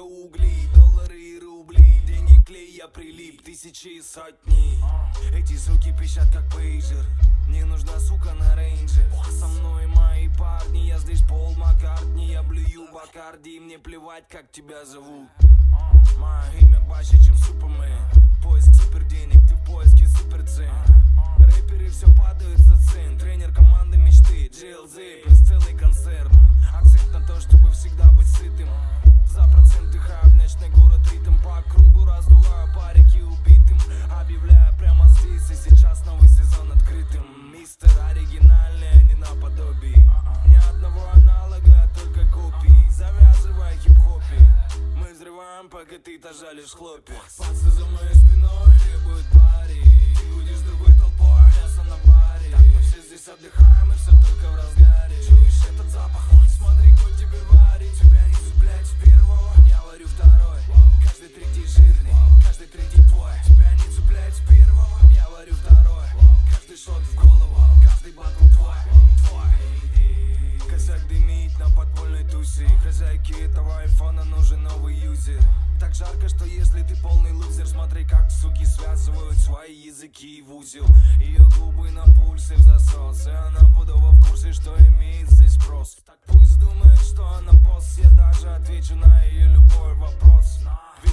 угли, доллары и рубли, деньги клей, я прилип, тысячи и сотни. Эти суки пищат как пейджер, мне нужна сука на рейнже. Со мной мои парни, я здесь Пол Маккартни, я блюю Бакарди, мне плевать как тебя зовут. Мое имя больше чем Супермен, поиск супер денег, ты в поиске супер цен. Рэперы все падают со сцен, тренер команды мечты, GLZ плюс целый концерн. Акцент на то, чтобы всегда быть сытым. За процент дыхаю в ночной город ритм, по кругу раздуваю парики убитым. Объявляю прямо здесь и сейчас новый сезон открытым. Мистер оригинальный, а не наподобие. Ни одного аналога, только копии. Завязывай хип-хопе, мы взрываем, пока ты тажалишь хлопья. Пацы за моей спиной требуют пари, ты будешь с другой толпой, мясо на баре. Так мы все здесь отдыхаем и все только в разгаре. Чуешь этот запах? Смотри, кто тебе варит. Тебя не цеплять с первого, я варю второй. Каждый третий жирный, каждый третий твой. Тебя не цеплять с первого, я варю второй. Каждый шот в голову, каждый батл твой. Косяк дымит на подпольной тусе. Хозяйке этого айфона нужен новый юзер. Так жарко, что если ты полный лузер, смотри, как суки связывают свои языки в узел. Ее губы на пульсе в засос, и она пудово в курсе, что имеет здесь спрос. Так пусть думает, что она босс, я даже отвечу на ее любой вопрос.